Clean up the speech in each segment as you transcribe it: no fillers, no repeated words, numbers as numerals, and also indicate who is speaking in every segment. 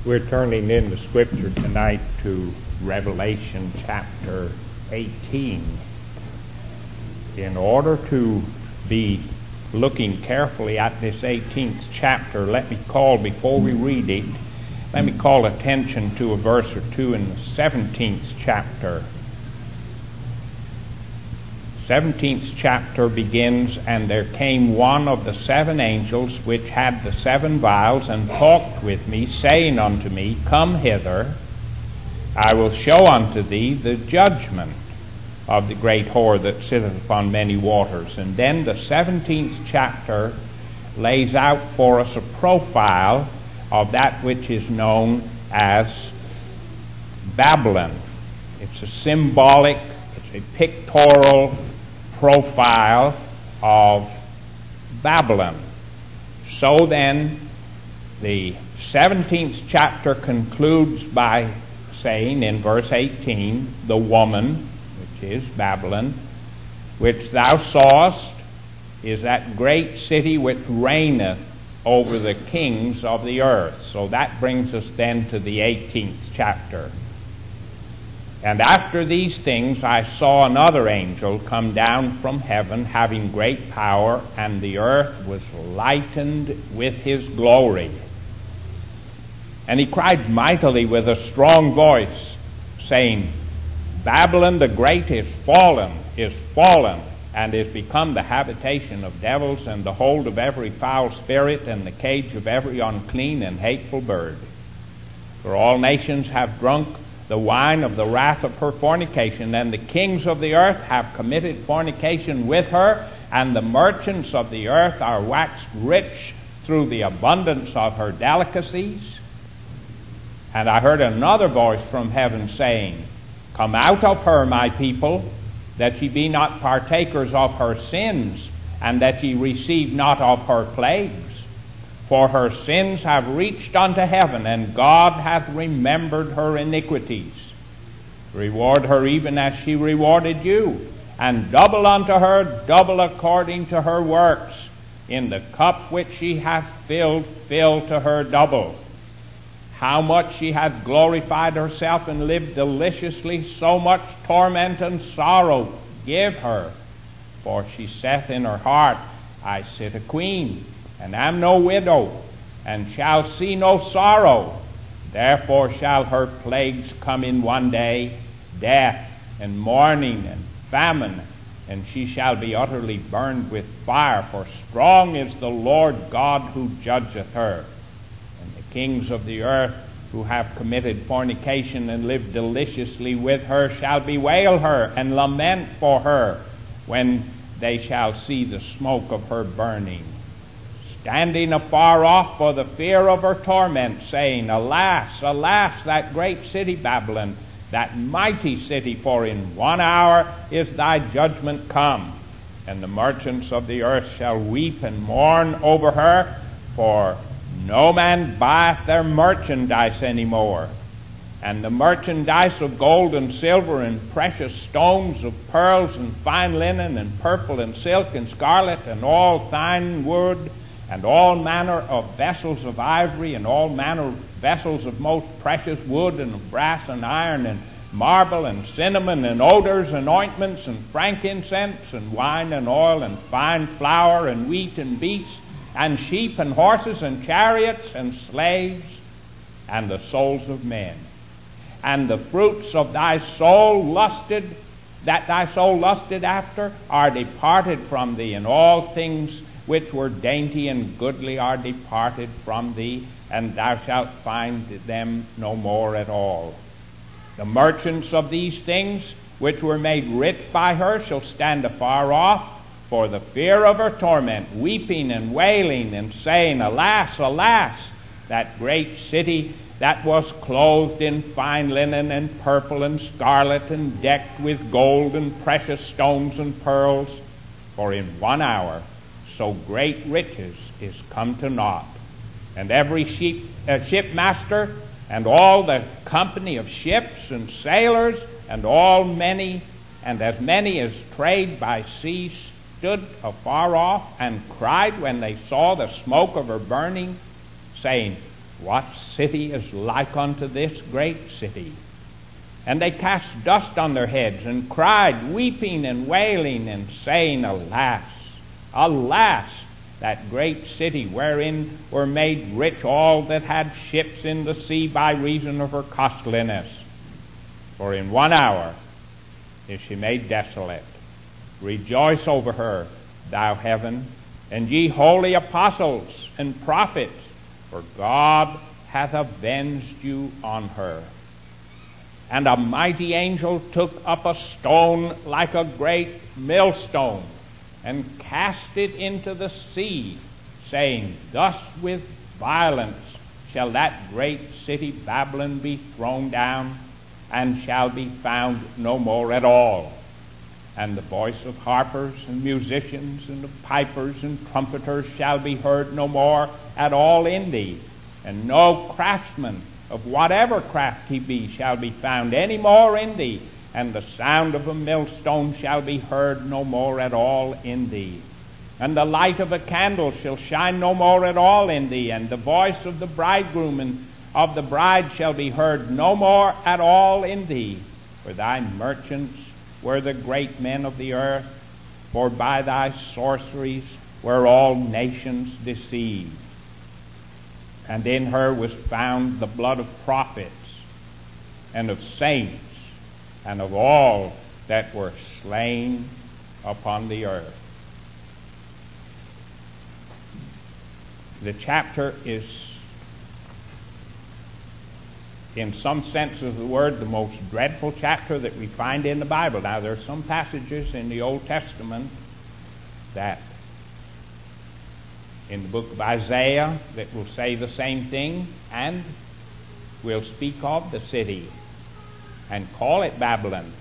Speaker 1: We're turning in the Scripture tonight to Revelation chapter 18. In order to be looking carefully at this 18th chapter, before we read it, let me call attention to a verse or two in the 17th chapter. 17th chapter begins, "And there came one of the seven angels which had the seven vials, and talked with me, saying unto me, Come hither, I will show unto thee the judgment of the great whore that sitteth upon many waters." And then the 17th chapter lays out for us a profile of that which is known as Babylon. It's a symbolic, it's a pictorial profile of Babylon. So then, the 17th chapter concludes by saying in verse 18, "The woman," which is Babylon, "which thou sawest, is that great city which reigneth over the kings of the earth." So that brings us then to the 18th chapter. "And after these things I saw another angel come down from heaven, having great power, and the earth was lightened with his glory. And he cried mightily with a strong voice, saying, Babylon the great is fallen, and is become the habitation of devils, and the hold of every foul spirit, and the cage of every unclean and hateful bird. For all nations have drunk the wine of the wrath of her fornication, and the kings of the earth have committed fornication with her, and the merchants of the earth are waxed rich through the abundance of her delicacies. And I heard another voice from heaven saying, Come out of her, my people, that ye be not partakers of her sins, and that ye receive not of her plagues. For her sins have reached unto heaven, and God hath remembered her iniquities. Reward her even as she rewarded you, and double unto her, double according to her works. In the cup which she hath filled, fill to her double. How much she hath glorified herself and lived deliciously, so much torment and sorrow give her. For she saith in her heart, I sit a queen, and am no widow, and shall see no sorrow. Therefore shall her plagues come in one day, death, and mourning, and famine, and she shall be utterly burned with fire, for strong is the Lord God who judgeth her. And the kings of the earth, who have committed fornication and lived deliciously with her, shall bewail her and lament for her, when they shall see the smoke of her burning, standing afar off for the fear of her torment, saying, Alas, alas, that great city Babylon, that mighty city, for in 1 hour is thy judgment come. And the merchants of the earth shall weep and mourn over her, for no man buyeth their merchandise any more. And the merchandise of gold and silver and precious stones, of pearls and fine linen and purple and silk and scarlet and all fine wood, and all manner of vessels of ivory, and all manner of vessels of most precious wood, and of brass and iron, and marble, and cinnamon, and odors, and ointments, and frankincense, and wine, and oil, and fine flour, and wheat, and beasts, and sheep, and horses, and chariots, and slaves, and the souls of men. And the fruits of thy soul that thy soul lusted after, are departed from thee, and all things which were dainty and goodly are departed from thee, and thou shalt find them no more at all. The merchants of these things, which were made rich by her, shall stand afar off, for the fear of her torment, weeping and wailing, and saying, Alas, alas, that great city that was clothed in fine linen and purple and scarlet, and decked with gold and precious stones and pearls, for in 1 hour so great riches is come to naught. And every shipmaster, and all the company of ships and sailors, and as many as trade by sea, stood afar off, and cried when they saw the smoke of her burning, saying, What city is like unto this great city? And they cast dust on their heads, and cried, weeping and wailing, and saying, Alas, alas, that great city wherein were made rich all that had ships in the sea by reason of her costliness. For in 1 hour is she made desolate. Rejoice over her, thou heaven, and ye holy apostles and prophets, for God hath avenged you on her. And a mighty angel took up a stone like a great millstone, and cast it into the sea, saying, Thus with violence shall that great city Babylon be thrown down, and shall be found no more at all. And the voice of harpers and musicians and of pipers and trumpeters shall be heard no more at all in thee, and no craftsman of whatever craft he be shall be found any more in thee, and the sound of a millstone shall be heard no more at all in thee. And the light of a candle shall shine no more at all in thee, and the voice of the bridegroom and of the bride shall be heard no more at all in thee. For thy merchants were the great men of the earth, for by thy sorceries were all nations deceived. And in her was found the blood of prophets, and of saints, and of all that were slain upon the earth. The chapter is, in some sense of the word, the most dreadful chapter that we find in the Bible. Now, there are some passages in the Old Testament that, in the book of Isaiah, that will say the same thing, and will speak of the city and call it Babylon.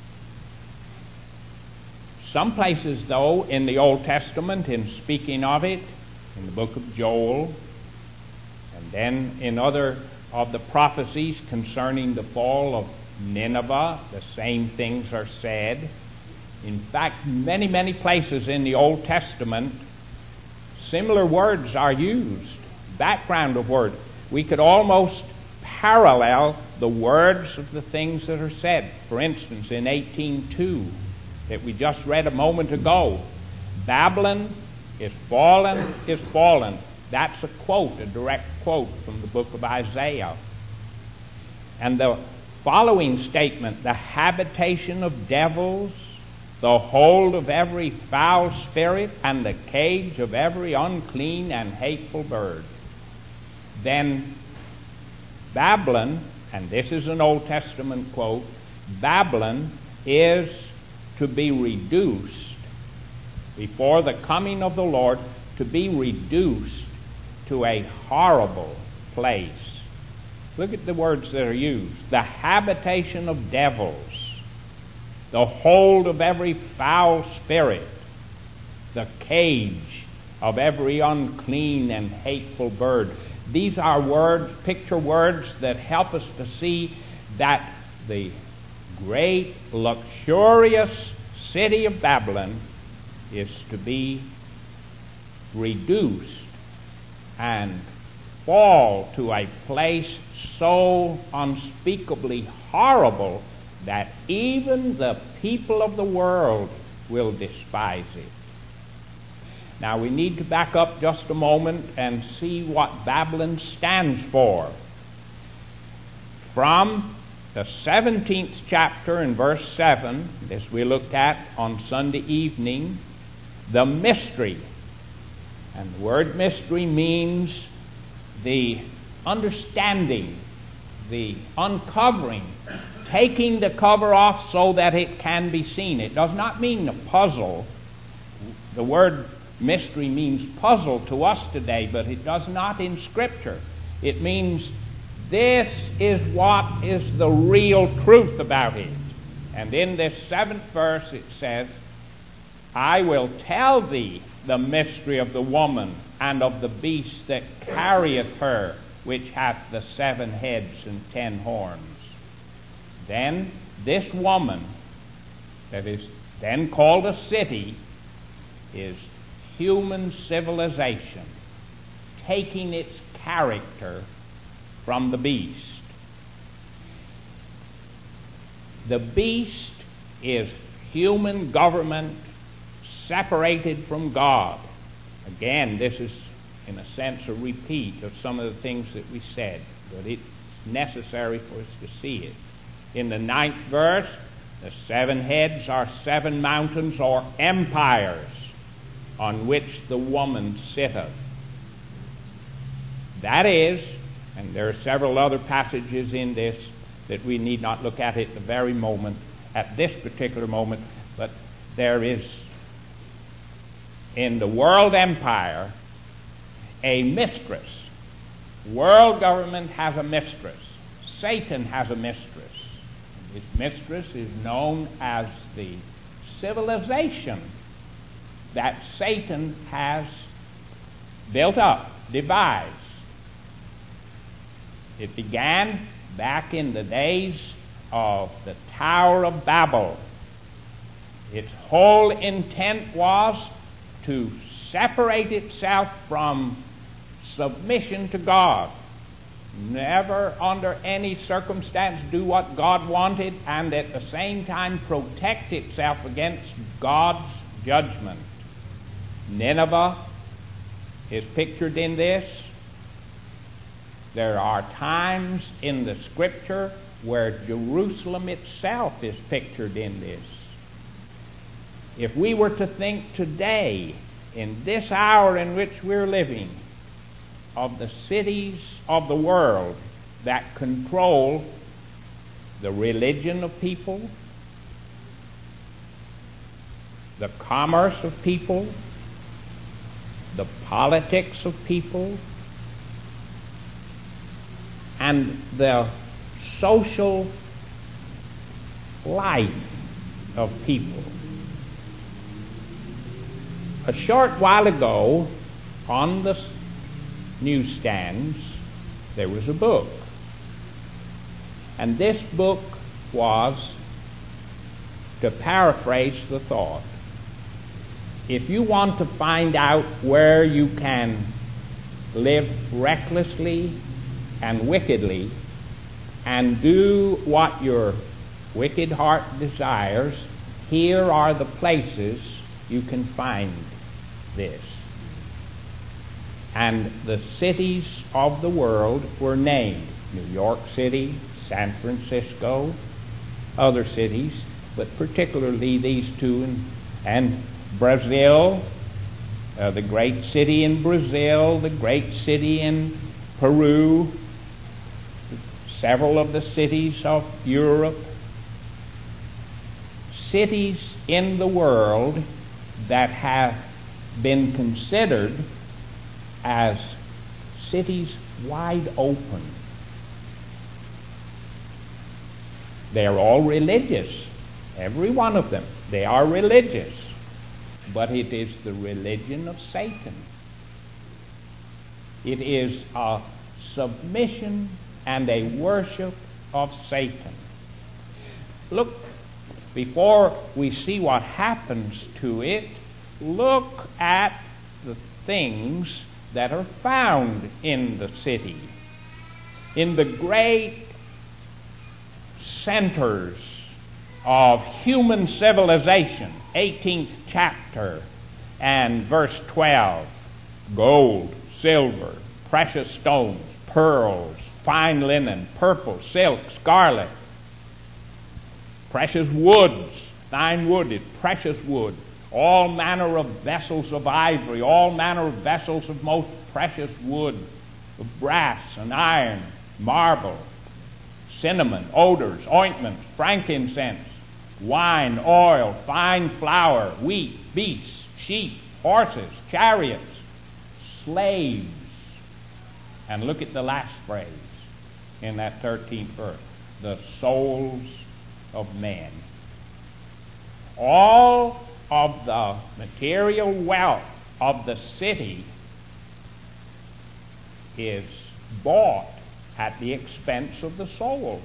Speaker 1: Some places, though, in the Old Testament, in speaking of it, in the book of Joel, and then in other of the prophecies concerning the fall of Nineveh, the same things are said. In fact, many, many places in the Old Testament, similar words are used, background of word. We could almost parallel the words of the things that are said. For instance, in 18:2, that we just read a moment ago, Babylon is fallen, is fallen. That's a quote, a direct quote from the book of Isaiah. And the following statement, the habitation of devils, the hold of every foul spirit, and the cage of every unclean and hateful bird. Then Babylon, and this is an Old Testament quote, Babylon is to be reduced before the coming of the Lord, to be reduced to a horrible place. Look at the words that are used. The habitation of devils, the hold of every foul spirit, the cage of every unclean and hateful bird. These are words, picture words that help us to see that the great, luxurious city of Babylon is to be reduced and fall to a place so unspeakably horrible that even the people of the world will despise it. Now we need to back up just a moment and see what Babylon stands for. From the 17th chapter in verse 7, as we looked at on Sunday evening, the mystery. And the word mystery means the understanding, the uncovering, taking the cover off so that it can be seen. It does not mean a puzzle. The word mystery means puzzle to us today, but it does not in Scripture. It means this is what is the real truth about it. And in this 7th verse it says, I will tell thee the mystery of the woman and of the beast that carrieth her, which hath the 7 heads and 10 horns. Then this woman, that is then called a city, is human civilization, taking its character from the beast. The beast is human government separated from God. Again, this is, in a sense, a repeat of some of the things that we said, but it's necessary for us to see it. In the 9th verse, the 7 heads are 7 mountains or empires on which the woman sitteth. That is, and there are several other passages in this that we need not look at the very moment, at this particular moment, but there is in the world empire a mistress. World government has a mistress. Satan has a mistress. His mistress is known as the civilization that Satan has built up, devised. It began back in the days of the Tower of Babel. Its whole intent was to separate itself from submission to God. Never under any circumstance do what God wanted, and at the same time protect itself against God's judgment. Nineveh is pictured in this. There are times in the Scripture where Jerusalem itself is pictured in this. If we were to think today, in this hour in which we're living, of the cities of the world that control the religion of people, the commerce of people, the politics of people, and the social life of people. A short while ago, on the newsstands, there was a book. And this book was, to paraphrase the thought, if you want to find out where you can live recklessly and wickedly and do what your wicked heart desires, here are the places you can find this. And the cities of the world were named: New York City, San Francisco, other cities, but particularly these two, and Brazil, the great city in Brazil, the great city in Peru, several of the cities of Europe, cities in the world that have been considered as cities wide open. They are all religious, every one of them. They are religious, but it is the religion of Satan. It is a submission and a worship of Satan. Look, before we see what happens to it, look at the things that are found in the city, in the great centers of human civilization. 18th chapter and verse 12. Gold, silver, precious stones, pearls, fine linen, purple, silk, scarlet, precious woods, fine wood, precious wood, all manner of vessels of ivory, all manner of vessels of most precious wood, of brass and iron, marble, cinnamon, odors, ointments, frankincense, wine, oil, fine flour, wheat, beasts, sheep, horses, chariots, slaves. And look at the last phrase in that 13th verse: the souls of men. All of the material wealth of the city is bought at the expense of the soul.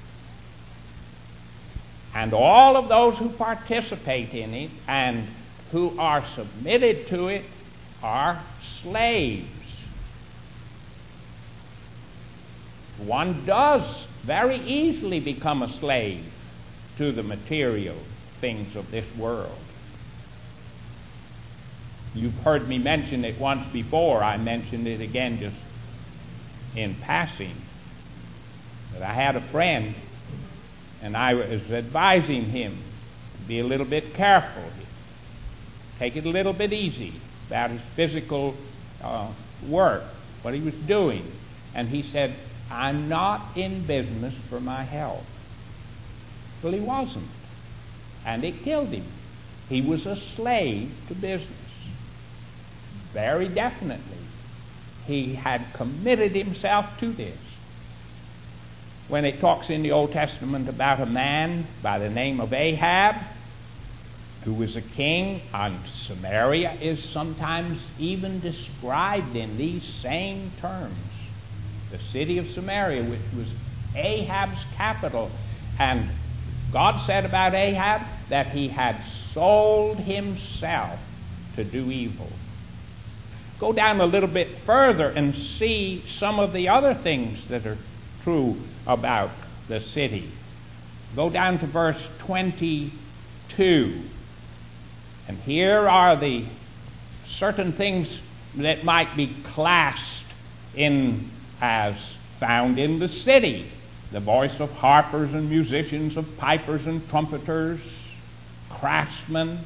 Speaker 1: And all of those who participate in it and who are submitted to it are slaves. One does very easily become a slave to the material things of this world. You've heard me mention it once before. I mentioned it again just in passing. But I had a friend, and I was advising him to be a little bit careful. Take it a little bit easy about his physical work, what he was doing. And he said, I'm not in business for my health. Well, he wasn't. And it killed him. He was a slave to business. Very definitely. He had committed himself to this. When it talks in the Old Testament about a man by the name of Ahab, who was a king, and Samaria is sometimes even described in these same terms. The city of Samaria, which was Ahab's capital. And God said about Ahab that he had sold himself to do evil. Go down a little bit further and see some of the other things that are true about the city. Go down to verse 22. And here are the certain things that might be classed in as found in the city. The voice of harpers and musicians, of pipers and trumpeters, craftsmen,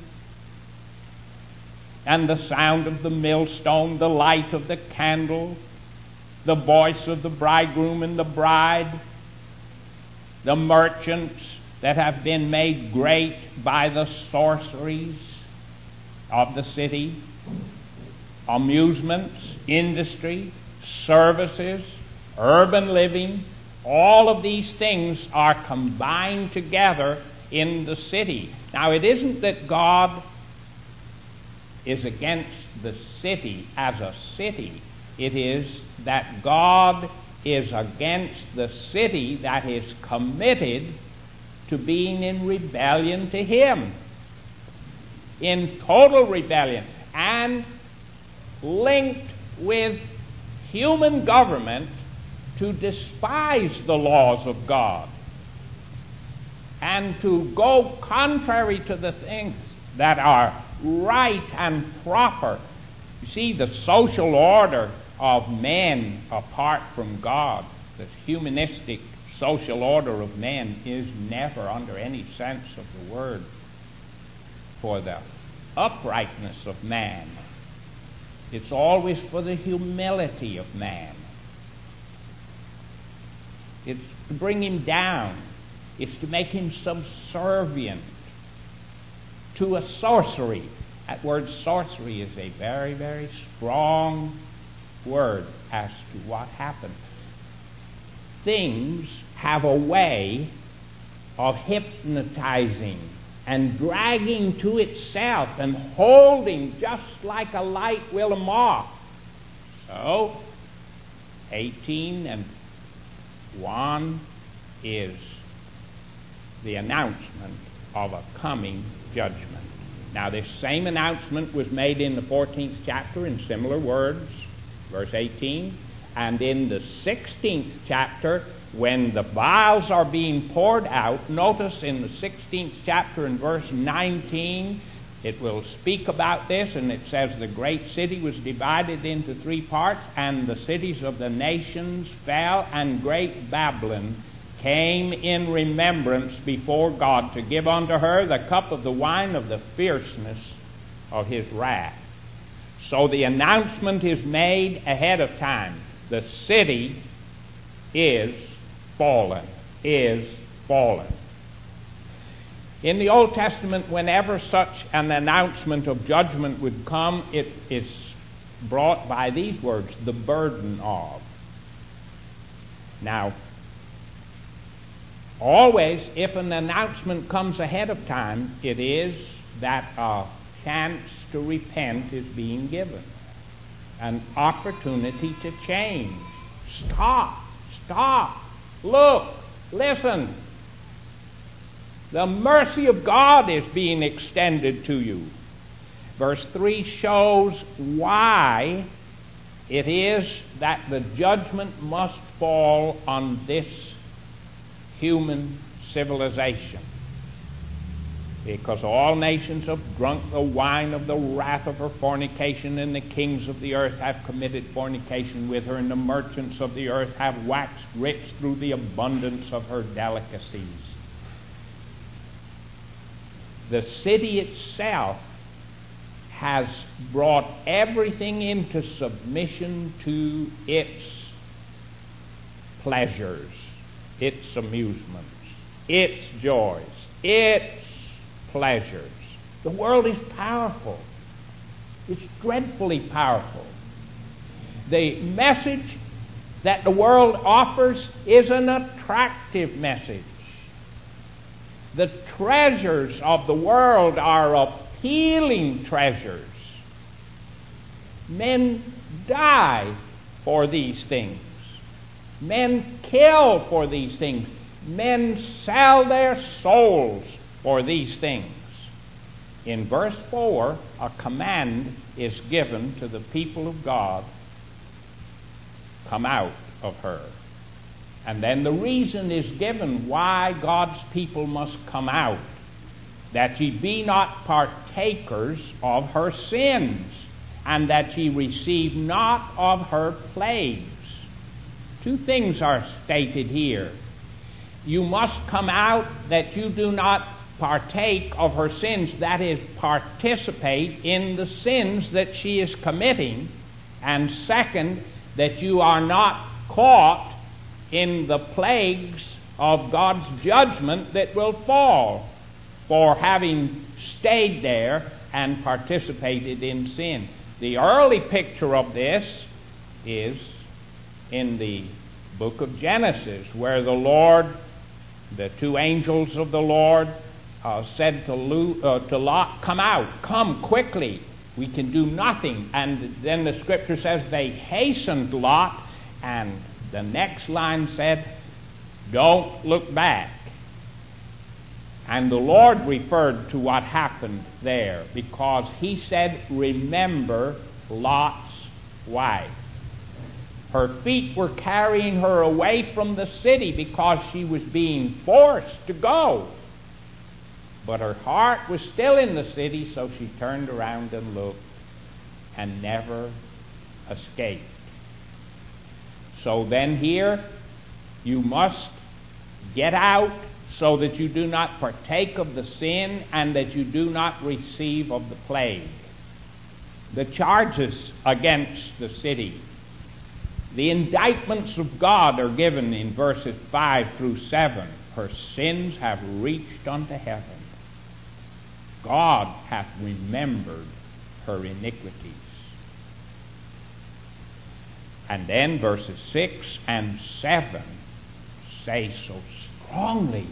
Speaker 1: and the sound of the millstone, the light of the candle, the voice of the bridegroom and the bride, the merchants that have been made great by the sorceries of the city, amusements, industry, services, urban living, all of these things are combined together in the city. Now, it isn't that God is against the city as a city. It is that God is against the city that is committed to being in rebellion to Him. In total rebellion and linked with human government to despise the laws of God and to go contrary to the things that are right and proper. You see, the social order of men apart from God, the humanistic social order of men, is never under any sense of the word for the uprightness of man. It's always for the humility of man. It's to bring him down. It's to make him subservient to a sorcery. That word sorcery is a very, very strong word as to what happened. Things have a way of hypnotizing and dragging to itself and holding just like a light will a moth. So, 18 and 1 is the announcement of a coming judgment. Now, this same announcement was made in the 14th chapter in similar words, verse 18, and in the 16th chapter, when the vials are being poured out, notice in the 16th chapter in verse 19, it will speak about this, and it says, the great city was divided into 3 parts, and the cities of the nations fell, and great Babylon came in remembrance before God to give unto her the cup of the wine of the fierceness of His wrath. So the announcement is made ahead of time. The city is fallen, is fallen. In the Old Testament, whenever such an announcement of judgment would come, it is brought by these words, the burden of. Now, always, if an announcement comes ahead of time, it is that a chance to repent is being given. An opportunity to change. Stop, look, listen. The mercy of God is being extended to you. Verse 3 shows why it is that the judgment must fall on this human civilization, because all nations have drunk the wine of the wrath of her fornication, and the kings of the earth have committed fornication with her, and the merchants of the earth have waxed rich through the abundance of her delicacies. The city itself has brought everything into submission to its pleasures, its amusements, its joys, its pleasures. The world is powerful. It's dreadfully powerful. The message that the world offers is an attractive message. The treasures of the world are appealing treasures. Men die for these things. Men kill for these things. Men sell their souls for these things. In verse 4, a command is given to the people of God: come out of her. And then the reason is given why God's people must come out: that ye be not partakers of her sins, and that ye receive not of her plagues. Two things are stated here. You must come out that you do not partake of her sins, that is, participate in the sins that she is committing, and second, that you are not caught in the plagues of God's judgment that will fall for having stayed there and participated in sin. The early picture of this is in the book of Genesis, where the two angels of the Lord said to Lot, come out, come quickly, we can do nothing. And then the scripture says they hastened Lot, and the next line said, don't look back. And the Lord referred to what happened there, because he said, remember Lot's wife. Her feet were carrying her away from the city because she was being forced to go. But her heart was still in the city, so she turned around and looked and never escaped. So then here, you must get out so that you do not partake of the sin and that you do not receive of the plague. The charges against the city, the indictments of God are given in verses 5 through 7. Her sins have reached unto heaven. God hath remembered her iniquities. And then verses 6 and 7 say so strongly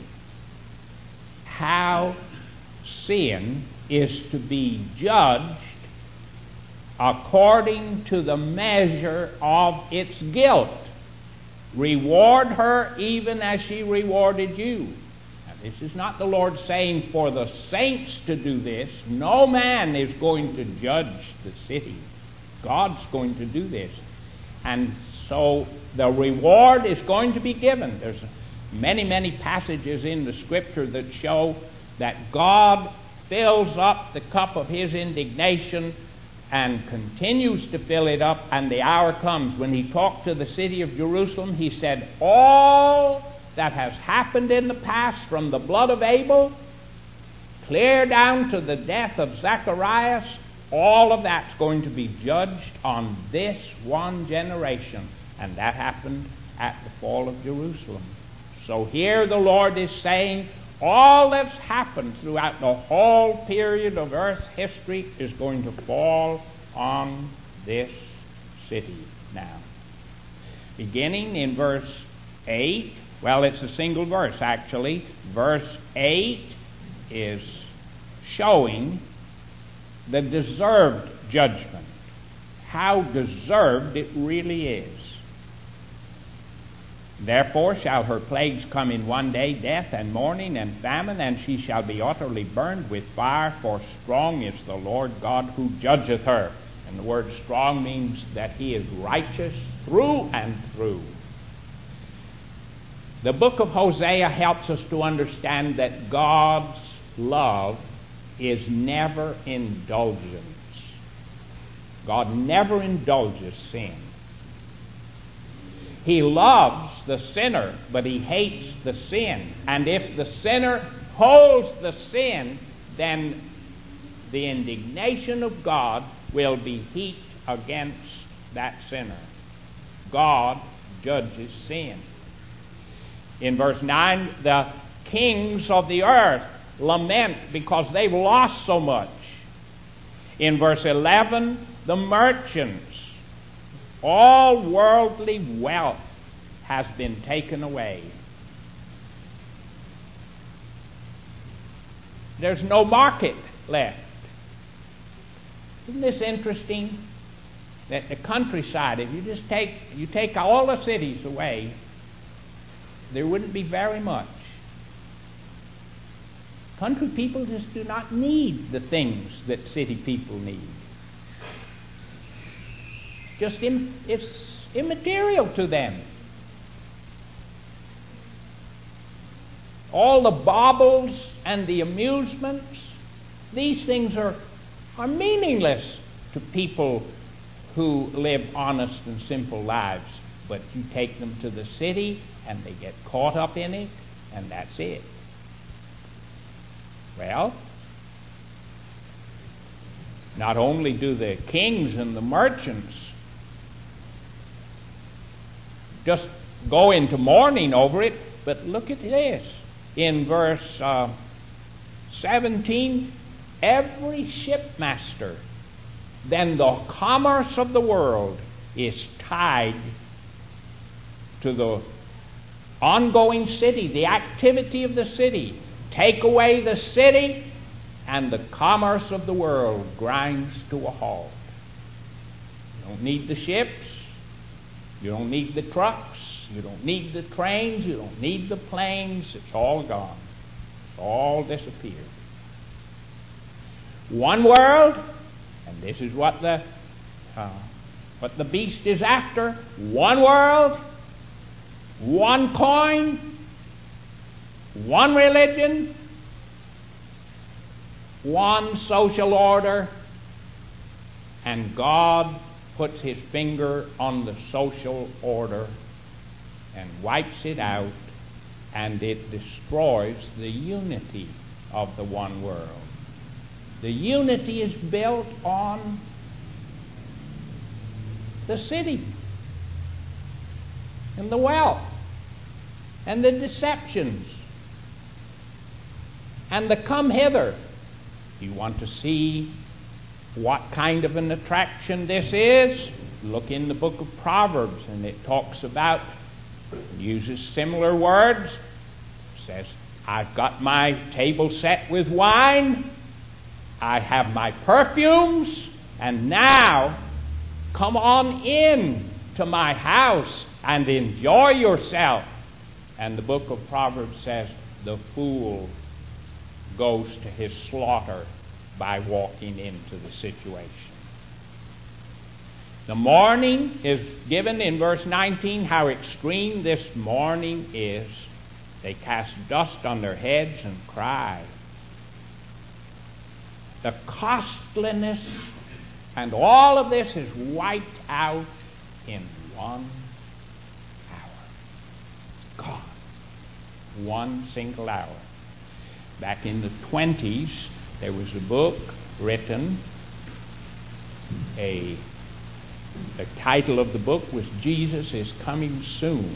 Speaker 1: how sin is to be judged according to the measure of its guilt. Reward her even as she rewarded you. Now, this is not the Lord saying for the saints to do this. No man is going to judge the city. God's going to do this. And so the reward is going to be given. There's many, many passages in the Scripture that show that God fills up the cup of His indignation and continues to fill it up, and the hour comes when He talked to the city of Jerusalem. He said, all that has happened in the past, from the blood of Abel clear down to the death of Zacharias, all of that's going to be judged on this one generation. And that happened at the fall of Jerusalem. So here the Lord is saying, all that's happened throughout the whole period of earth's history is going to fall on this city now. Beginning in verse 8, well, it's a single verse actually. Verse 8 is showing the deserved judgment, how deserved it really is. Therefore shall her plagues come in one day, death and mourning and famine, and she shall be utterly burned with fire, for strong is the Lord God who judgeth her. And the word strong means that he is righteous through and through. The book of Hosea helps us to understand that God's love is never indulgence. God never indulges sin. He loves the sinner, but he hates the sin. And if the sinner holds the sin, then the indignation of God will be heaped against that sinner. God judges sin. In verse 9, the kings of the earth lament because they've lost so much. In verse 11, the merchants, all worldly wealth has been taken away. There's no market left. Isn't this interesting? That the countryside, if you take all the cities away, there wouldn't be very much. Country people just do not need the things that city people need. It's immaterial to them. All the baubles and the amusements, these things are meaningless to people who live honest and simple lives. But you take them to the city and they get caught up in it, and that's it. Well, not only do the kings and the merchants just go into mourning over it, but look at this. In verse 17, every shipmaster, then the commerce of the world is tied to the ongoing city, the activity of the city. Take away the city, and the commerce of the world grinds to a halt. You don't need the ships. You don't need the trucks. You don't need the trains. You don't need the planes. It's all gone. It's all disappeared. One world, and this is what the beast is after. One world, one coin, one religion, one social order, and God puts his finger on the social order and wipes it out, and it destroys the unity of the one world. The unity is built on the city and the wealth and the deceptions and the come hither. You want to see what kind of an attraction this is? Look in the book of Proverbs, and it talks about, uses similar words. It says, I've got my table set with wine, I have my perfumes, and now come on in to my house and enjoy yourself. And the book of Proverbs says, the fool goes to his slaughter by walking into the situation. The mourning is given in verse 19, how extreme this mourning is. They cast dust on their heads and cry. The costliness and all of this is wiped out in 1 hour. God, one single hour. Back in the 20s, there was a book written. The title of the book was Jesus is Coming Soon.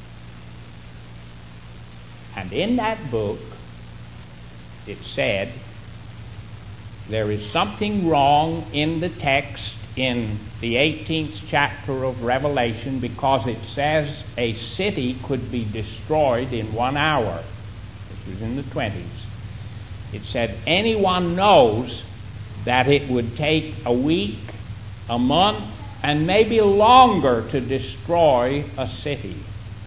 Speaker 1: And in that book, it said, there is something wrong in the text in the 18th chapter of Revelation, because it says a city could be destroyed in 1 hour. This was in the 20s. It said anyone knows that it would take a week, a month, and maybe longer to destroy a city.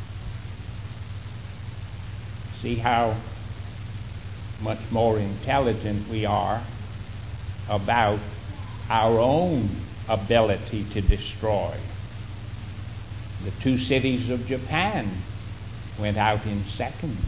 Speaker 1: See how much more intelligent we are about our own ability to destroy. The two cities of Japan went out in seconds.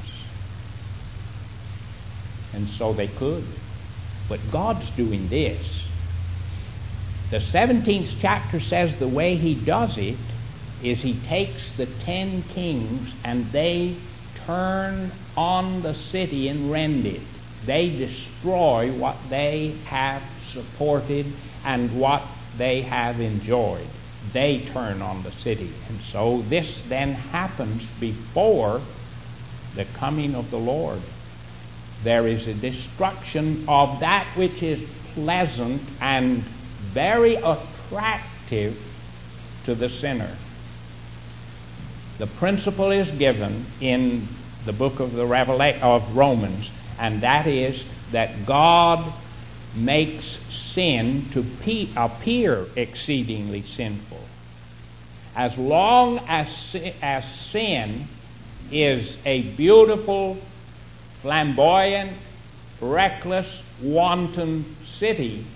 Speaker 1: And so they could. But God's doing this. The 17th chapter says the way He does it is He takes the 10 kings and they turn on the city and rend it. They destroy what they have supported and what they have enjoyed. They turn on the city. And so this then happens before the coming of the Lord. There is a destruction of that which is pleasant and very attractive to the sinner. The principle is given in the book of Romans, and that is that God makes sin to appear exceedingly sinful. As long as sin is a beautiful, flamboyant, reckless, wanton city,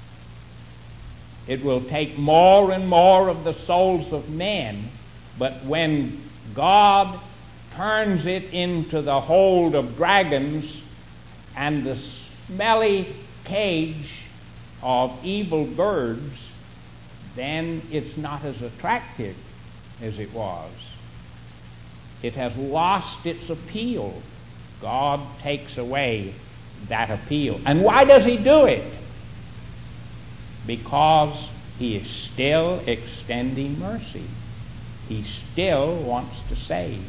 Speaker 1: it will take more and more of the souls of men. But when God turns it into the hold of dragons and the smelly cage of evil birds, then it's not as attractive as it was. It has lost its appeal. God takes away that appeal. And why does He do it? Because He is still extending mercy. He still wants to save.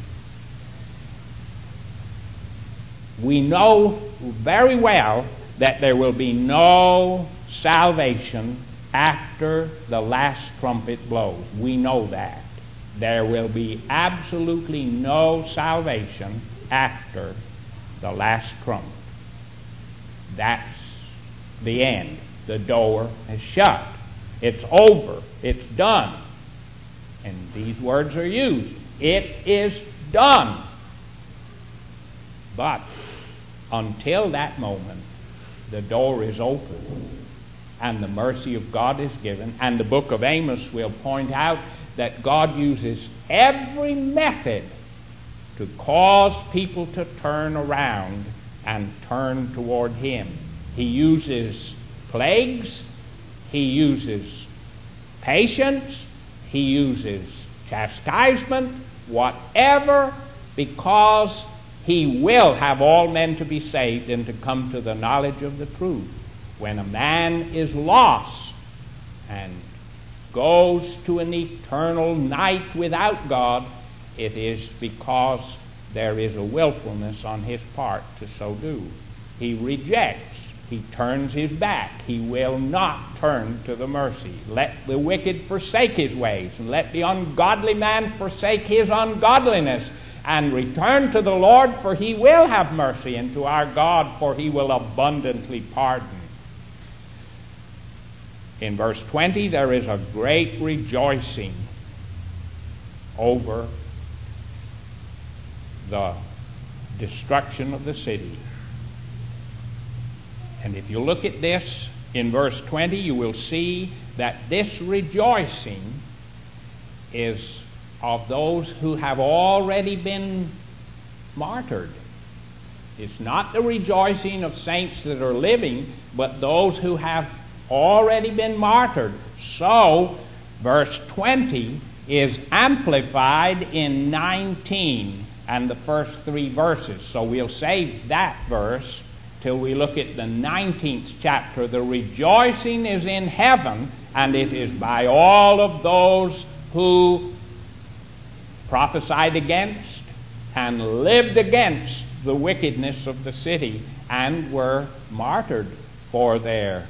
Speaker 1: We know very well that there will be no salvation after the last trumpet blows. We know that. There will be absolutely no salvation after the last trump. That's the end. The door is shut. It's over. It's done. And these words are used. It is done. But until that moment, the door is open and the mercy of God is given. And the book of Amos will point out that God uses every method to cause people to turn around and turn toward Him. He uses plagues. He uses patience. He uses chastisement, whatever, because He will have all men to be saved and to come to the knowledge of the truth. When a man is lost and goes to an eternal night without God, it is because there is a willfulness on his part to so do. He rejects. He turns his back. He will not turn to the mercy. Let the wicked forsake his ways, and let the ungodly man forsake his ungodliness, and return to the Lord, for He will have mercy, and to our God, for He will abundantly pardon. In verse 20, there is a great rejoicing over the destruction of the city. And if you look at this in verse 20, you will see that this rejoicing is of those who have already been martyred. It's not the rejoicing of saints that are living, but those who have already been martyred. So, verse 20 is amplified in 19 and the first 3 verses. So we'll save that verse till we look at the 19th chapter. The rejoicing is in heaven, and it is by all of those who prophesied against and lived against the wickedness of the city and were martyred for their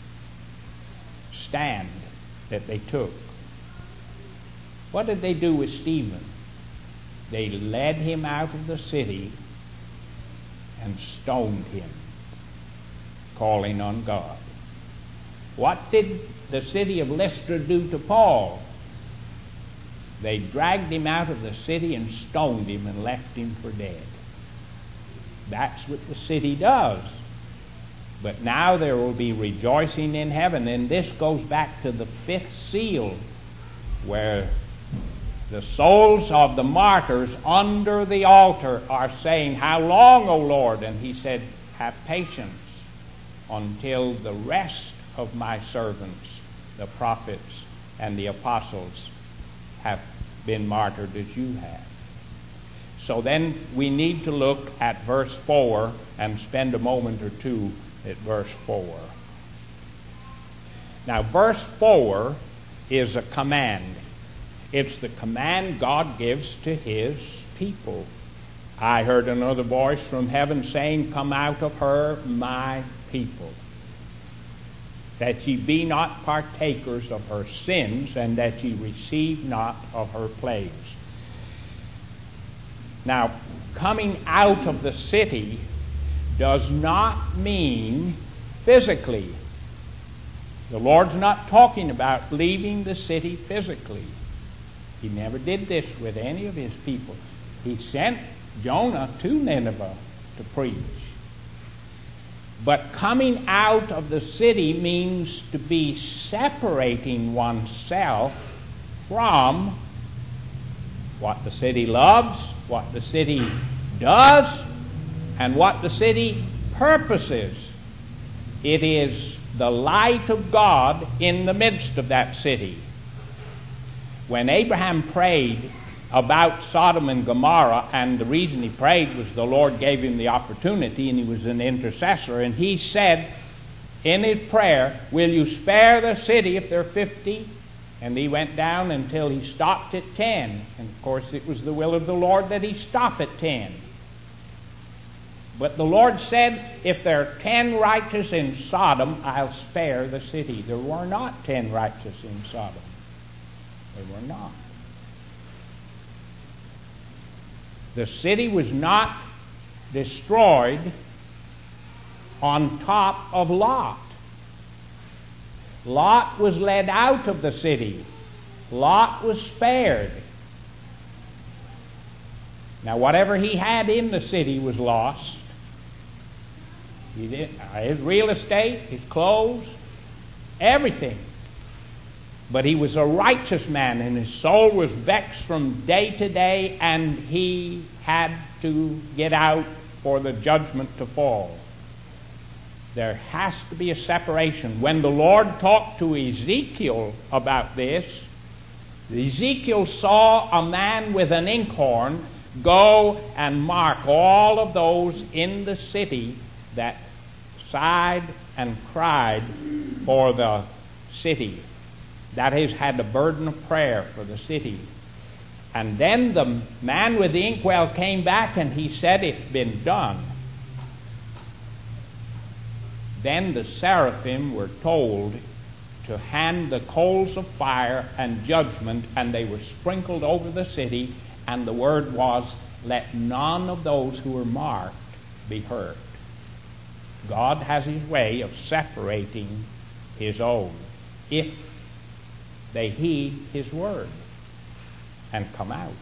Speaker 1: stand that they took. What did they do with Stephen? They led him out of the city and stoned him, calling on God. What did the city of Lystra do to Paul? They dragged him out of the city and stoned him and left him for dead. That's what the city does. But now there will be rejoicing in heaven. And this goes back to the fifth seal, where the souls of the martyrs under the altar are saying, "How long, O Lord?" And he said, "Have patience until the rest of my servants, the prophets and the apostles, have been martyred as you have." So then we need to look at verse 4 and spend a moment or two at verse 4. Now, verse 4 is a command. It's the command God gives to His people. "I heard another voice from heaven saying, Come out of her, my people, that ye be not partakers of her sins, and that ye receive not of her plagues." Now, coming out of the city does not mean physically. The Lord's not talking about leaving the city physically. He never did this with any of His people. He sent Jonah to Nineveh to preach. But coming out of the city means to be separating oneself from what the city loves, what the city does, and what the city purposes. It is the light of God in the midst of that city. When Abraham prayed about Sodom and Gomorrah, and the reason he prayed was the Lord gave him the opportunity, and he was an intercessor, and he said in his prayer, "Will you spare the city if there are 50? And he went down until he stopped at 10. And of course it was the will of the Lord that he stop at 10. But the Lord said, if there are 10 righteous in Sodom, I'll spare the city. There were not 10 righteous in Sodom. There were not. The city was not destroyed on top of Lot. Lot was led out of the city. Lot was spared. Now, whatever he had in the city was lost. His real estate, his clothes, everything. But he was a righteous man, and his soul was vexed from day to day, and he had to get out for the judgment to fall. There has to be a separation. When the Lord talked to Ezekiel about this, Ezekiel saw a man with an inkhorn go and mark all of those in the city that sighed and cried for the city. That is, had the burden of prayer for the city. And then the man with the inkwell came back and he said, "It's been done." Then the seraphim were told to hand the coals of fire and judgment, and they were sprinkled over the city, and the word was, "Let none of those who were marked be hurt." God has His way of separating His own if they heed His word and come out.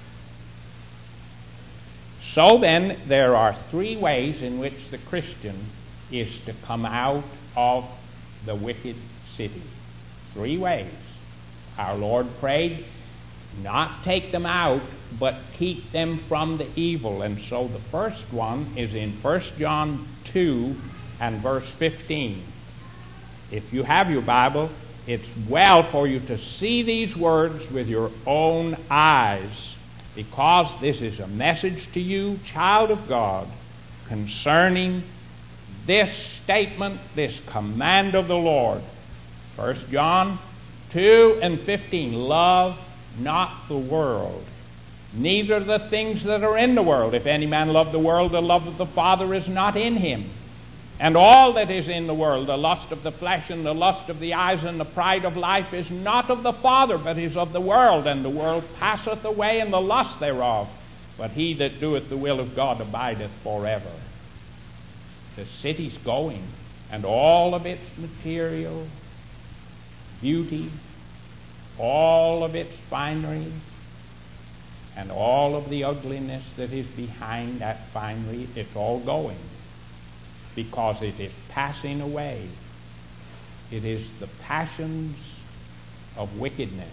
Speaker 1: So then, there are 3 ways in which the Christian is to come out of the wicked city. 3 ways. Our Lord prayed, not take them out, but keep them from the evil. And so the first one is in 1 John 2 and verse 15. If you have your Bible, it's well for you to see these words with your own eyes, because this is a message to you, child of God, concerning this statement, this command of the Lord. 1 John 2 and 15. Love not the world, neither the things that are in the world. If any man love the world, the love of the Father is not in him. And all that is in the world, the lust of the flesh and the lust of the eyes and the pride of life, is not of the Father, but is of the world. And the world passeth away, and the lust thereof. But he that doeth the will of God abideth forever. The city's going, and all of its material beauty, all of its finery, and all of the ugliness that is behind that finery, it's all going. because it is passing away. It is the passions of wickedness.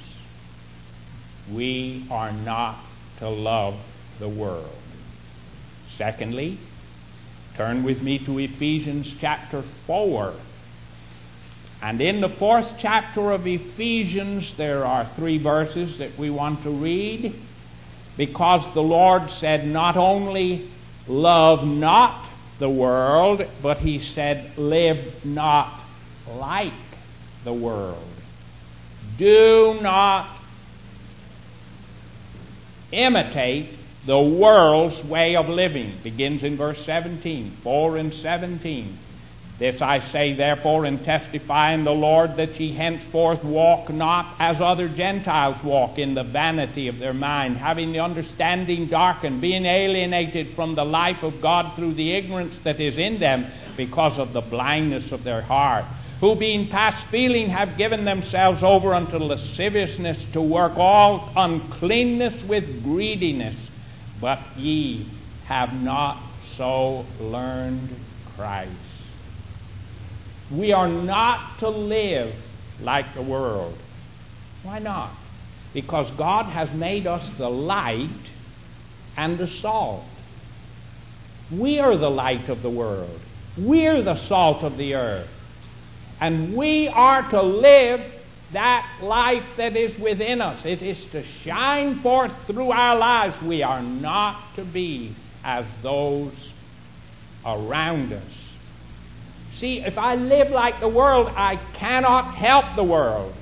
Speaker 1: We are not to love the world. Secondly, turn with me to Ephesians chapter 4. And in the 4th chapter of Ephesians, there are 3 verses that we want to read, because the Lord said not only love not the world, but He said live not like the world. Do not imitate the world's way of living. Begins in verse 17, 4 and 17. This I say therefore, and testify in the Lord, that ye henceforth walk not as other Gentiles walk, in the vanity of their mind, having the understanding darkened, being alienated from the life of God through the ignorance that is in them, because of the blindness of their heart, who being past feeling have given themselves over unto lasciviousness, to work all uncleanness with greediness. But ye have not so learned Christ. We are not to live like the world. Why not? Because God has made us the light and the salt. We are the light of the world. We're the salt of the earth. And we are to live that life that is within us. It is to shine forth through our lives. We are not to be as those around us. See, if I live like the world, I cannot help the world.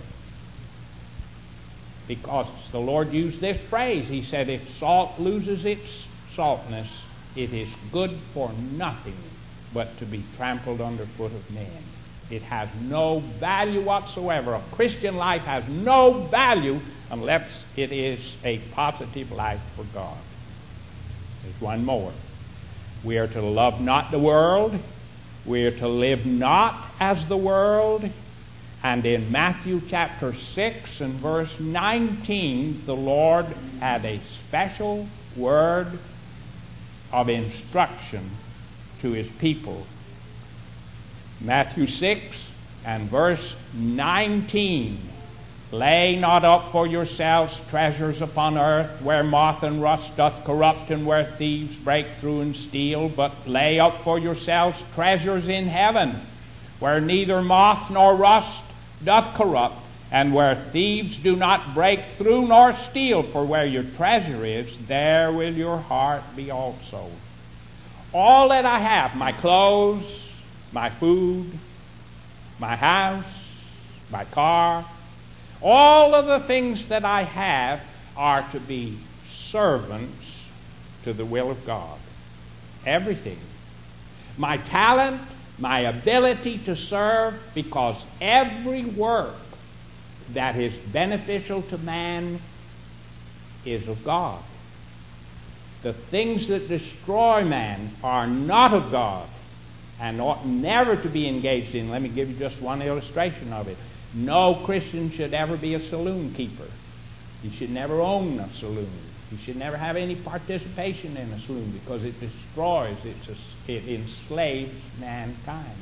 Speaker 1: Because the Lord used this phrase. He said, if salt loses its saltness, it is good for nothing but to be trampled underfoot of men. It has no value whatsoever. A Christian life has no value unless it is a positive life for God. There's one more. We are to love not the world. We are to live not as the world. And in Matthew chapter 6 and verse 19, the Lord had a special word of instruction to His people. Matthew 6 and verse 19. Lay not up for yourselves treasures upon earth, where moth and rust doth corrupt, and where thieves break through and steal, but lay up for yourselves treasures in heaven, where neither moth nor rust doth corrupt, and where thieves do not break through nor steal. For where your treasure is, there will your heart be also. All that I have, my clothes, my food, my house, my car, all of the things that I have are to be servants to the will of God. Everything. My talent, my ability to serve, because every work that is beneficial to man is of God. The things that destroy man are not of God and ought never to be engaged in. Let me give you just one illustration of it. No Christian should ever be a saloon keeper. He should never own a saloon. He should never have any participation in a saloon, because it destroys, it enslaves mankind.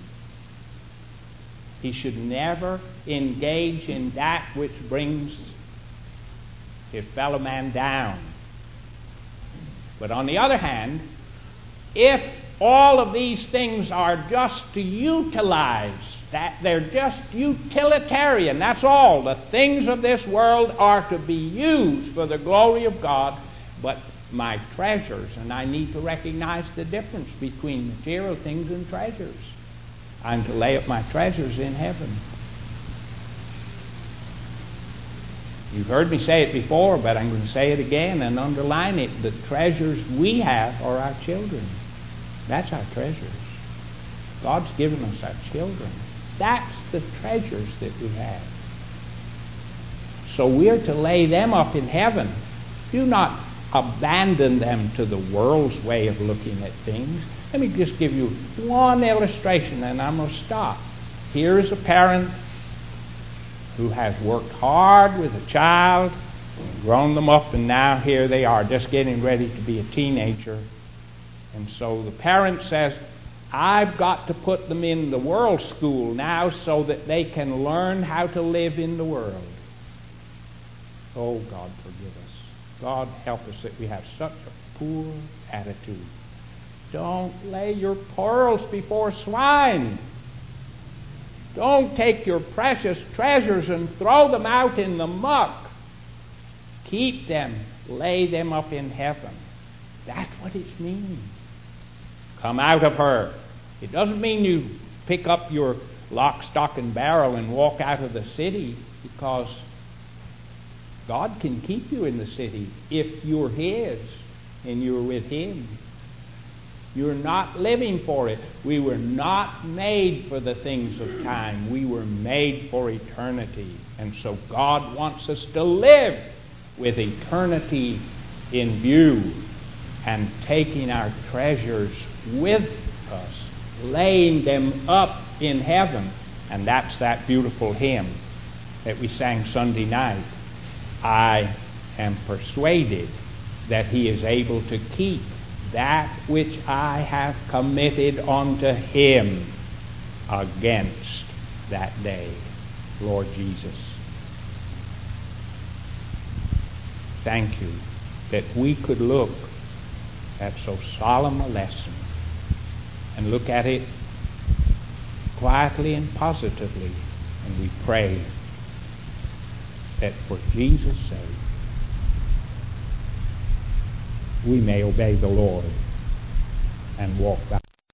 Speaker 1: He should never engage in that which brings his fellow man down. But on the other hand, if all of these things are just to utilize, that they're just utilitarian, that's all. The things of this world are to be used for the glory of God, but my treasures, and I need to recognize the difference between material things and treasures. I'm to lay up my treasures in heaven. You've heard me say it before, but I'm going to say it again and underline it. The treasures we have are our children. That's our treasures. God's given us our children. That's the treasures that we have. So we're to lay them up in heaven. Do not abandon them to the world's way of looking at things. Let me just give you one illustration, and I'm going to stop. Here is a parent who has worked hard with a child, grown them up, and now here they are just getting ready to be a teenager. And so the parent says, I've got to put them in the world school now so that they can learn how to live in the world. Oh, God, forgive us. God, help us that we have such a poor attitude. Don't lay your pearls before swine. Don't take your precious treasures and throw them out in the muck. Keep them, lay them up in heaven. That's what it means. Come out of her. It doesn't mean you pick up your lock, stock, and barrel and walk out of the city, because God can keep you in the city if you're His and you're with Him. You're not living for it. We were not made for the things of time. We were made for eternity. And so God wants us to live with eternity in view and taking our treasures with us, laying them up in heaven. And that's that beautiful hymn that we sang Sunday night. I am persuaded that He is able to keep that which I have committed unto Him against that day. Lord Jesus, thank you that we could look at so solemn a lesson and look at it quietly and positively, and we pray that for Jesus' sake we may obey the Lord and walk by